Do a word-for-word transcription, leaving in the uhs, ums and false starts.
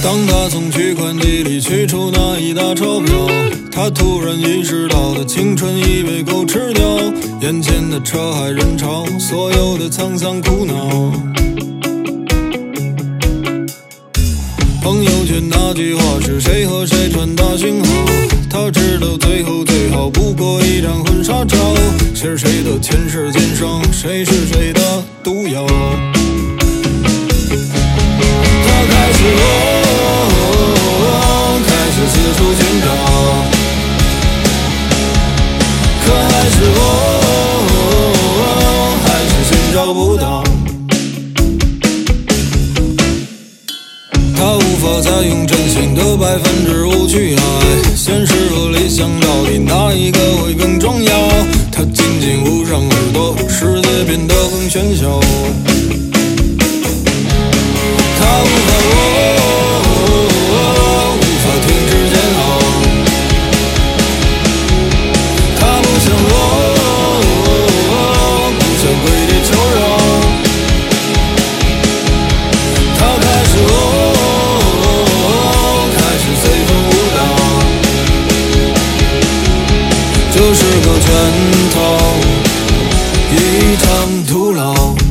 当他从取款机里取出那一沓钞票，他突然意识到的青春已被狗吃掉，眼前的车海人潮，所有的沧桑苦恼。朋友圈那句话是谁和谁传达讯号？他知道最后最好不过一张婚纱照，谁是谁的前世今生，谁是谁的毒药。他开始哦，开始四处寻找，可还是哦，还是寻找不到。他无法再用真心的百分之五去爱，现实和理想到底哪一个会更重要？他紧紧捂上耳朵，世界变得更喧嚣。他无法哦，无法停止煎熬，他不想哦，不想跪地求饶。他开始哦，就是个圈套，一场徒劳。